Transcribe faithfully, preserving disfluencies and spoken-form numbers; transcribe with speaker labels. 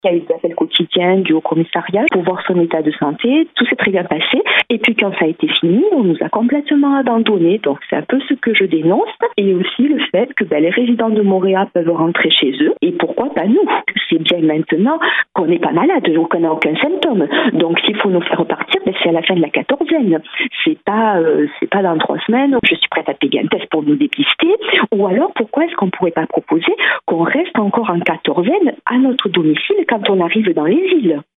Speaker 1: Il y a eu des appels quotidiens du haut commissariat pour voir son état de santé. Tout s'est très bien passé. Et puis quand ça a été fini, on nous a complètement abandonnés. Donc c'est un peu ce que je dénonce. Et aussi le fait que ben, les résidents de Moréa peuvent rentrer chez eux. Et pourquoi pas nous? C'est bien maintenant qu'on n'est pas malade, qu'on n'a aucun symptôme. Donc s'il faut nous faire repartir, ben, c'est à la fin de la quatorzaine. C'est pas, euh, c'est pas dans trois semaines. Je suis prête à payer un test pour nous dépister. Ou alors pourquoi est-ce qu'on ne pourrait pas proposer qu'on reste encore en quatorzaine à notre domicile quand on arrive dans les îles?